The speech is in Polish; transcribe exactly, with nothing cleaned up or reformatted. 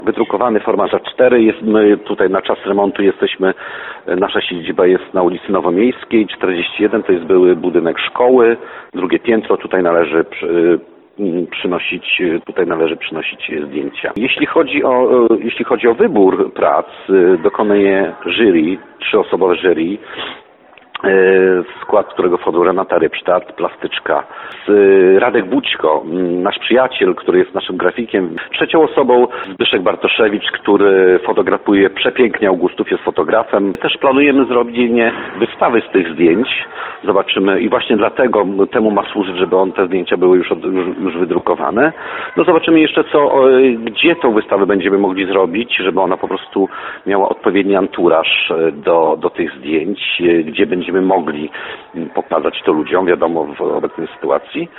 Wydrukowany format A cztery jest, my tutaj na czas remontu jesteśmy, nasza siedziba jest na ulicy Nowomiejskiej, czterdzieści jeden, to jest były budynek szkoły, drugie piętro, tutaj należy przy, przynosić, tutaj należy przynosić zdjęcia. Jeśli chodzi o, jeśli chodzi o wybór prac, dokonuje jury, trzyosobowe jury, w skład którego wchodzą Renata Rybsztat, plastyczka, Radek Bućko, nasz przyjaciel, który jest naszym grafikiem. Trzecią osobą Zbyszek Bartoszewicz, który fotografuje przepięknie, Augustów jest fotografem. Też planujemy zrobienie wystawy z tych zdjęć. Zobaczymy i właśnie dlatego temu ma służyć, żeby on te zdjęcia były już, od, już, już wydrukowane. No zobaczymy jeszcze co, gdzie tą wystawę będziemy mogli zrobić, żeby ona po prostu miała odpowiedni anturaż do, do tych zdjęć, gdzie będziemy mogli pokazać to ludziom, wiadomo, w obecnej sytuacji.